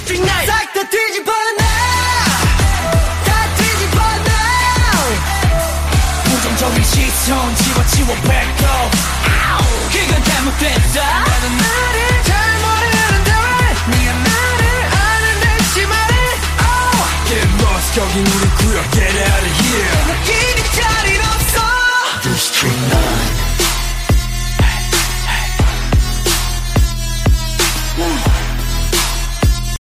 street night 싹 다 뒤집어 놔 다 뒤집어 놔 부정적인 시선 지워 back up 그건 잘못됐다 나는 나를 잘 모르는데 왜 네가 나를 아는 듯이 말해 Get lost 여긴 우리 구역 Get out of here 느끼는 자리 없어 The street night